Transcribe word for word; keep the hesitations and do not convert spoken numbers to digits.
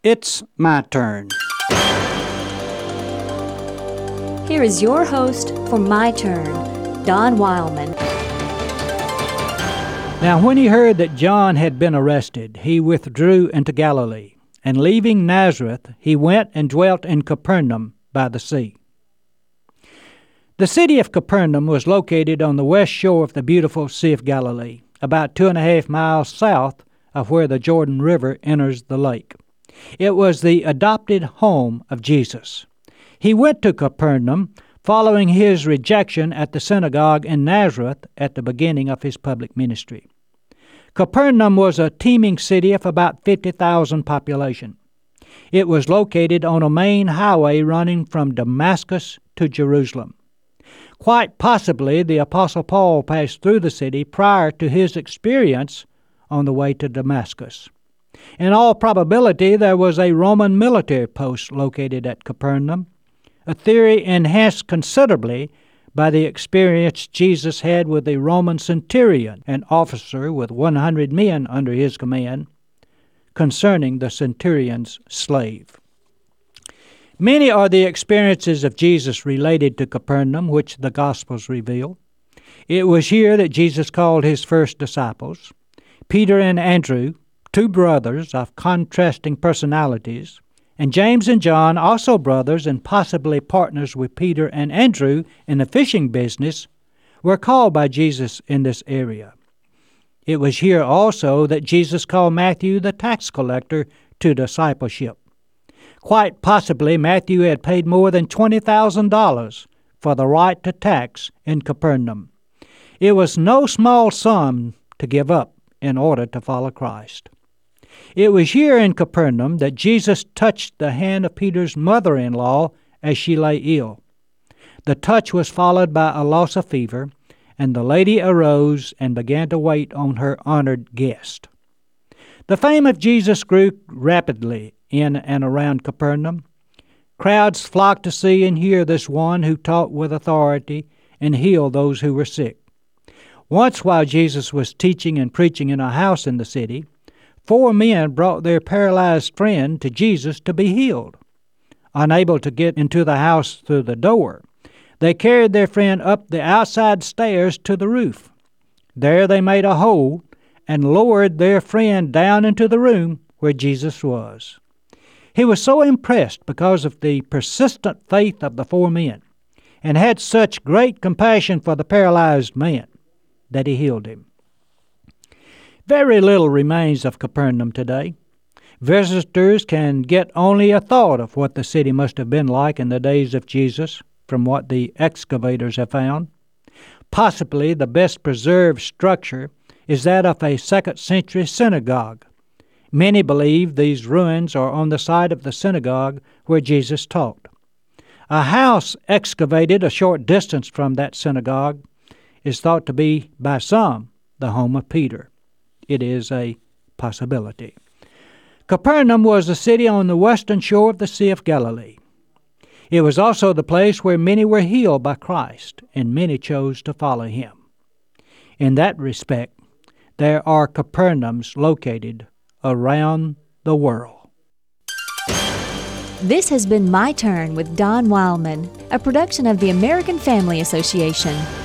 It's my turn. Here is your host for My Turn, Don Wildman. Now when he heard that John had been arrested, he withdrew into Galilee, and leaving Nazareth, he went and dwelt in Capernaum by the sea. The city of Capernaum was located on the west shore of the beautiful Sea of Galilee, about two and a half miles south of where the Jordan River enters the lake. It was the adopted home of Jesus. He went to Capernaum following his rejection at the synagogue in Nazareth at the beginning of his public ministry. Capernaum was a teeming city of about fifty thousand population. It was located on a main highway running from Damascus to Jerusalem. Quite possibly the Apostle Paul passed through the city prior to his experience on the way to Damascus. In all probability, there was a Roman military post located at Capernaum, a theory enhanced considerably by the experience Jesus had with the Roman centurion, an officer with one hundred men under his command, concerning the centurion's slave. Many are the experiences of Jesus related to Capernaum, which the Gospels reveal. It was here that Jesus called his first disciples, Peter and Andrew, two brothers of contrasting personalities, and James and John, also brothers and possibly partners with Peter and Andrew in the fishing business, were called by Jesus in this area. It was here also that Jesus called Matthew the tax collector to discipleship. Quite possibly Matthew had paid more than twenty thousand dollars for the right to tax in Capernaum. It was no small sum to give up in order to follow Christ. It was here in Capernaum that Jesus touched the hand of Peter's mother-in-law as she lay ill. The touch was followed by a loss of fever, and the lady arose and began to wait on her honored guest. The fame of Jesus grew rapidly in and around Capernaum. Crowds flocked to see and hear this one who taught with authority and healed those who were sick. Once while Jesus was teaching and preaching in a house in the city, four men brought their paralyzed friend to Jesus to be healed. Unable to get into the house through the door, they carried their friend up the outside stairs to the roof. There they made a hole and lowered their friend down into the room where Jesus was. He was so impressed because of the persistent faith of the four men, and had such great compassion for the paralyzed man, that he healed him. Very little remains of Capernaum today. Visitors can get only a thought of what the city must have been like in the days of Jesus from what the excavators have found. Possibly the best preserved structure is that of a second century synagogue. Many believe these ruins are on the site of the synagogue where Jesus taught. A house excavated a short distance from that synagogue is thought to be, by some, the home of Peter. It is a possibility. Capernaum was a city on the western shore of the Sea of Galilee. It was also the place where many were healed by Christ, and many chose to follow him. In that respect, there are Capernaums located around the world. This has been My Turn with Don Wildman, a production of the American Family Association.